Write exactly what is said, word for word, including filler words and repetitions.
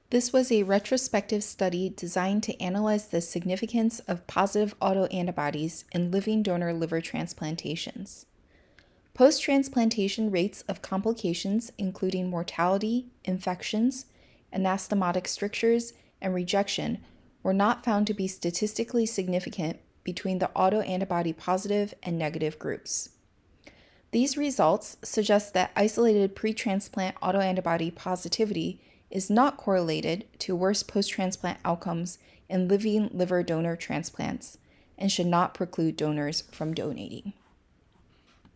This was a retrospective study designed to analyze the significance of positive autoantibodies in living donor liver transplantations. Post-transplantation rates of complications, including mortality, infections, anastomotic strictures, and rejection, were not found to be statistically significant between the autoantibody positive and negative groups. These results suggest that isolated pre-transplant autoantibody positivity is not correlated to worse post-transplant outcomes in living liver donor transplants and should not preclude donors from donating.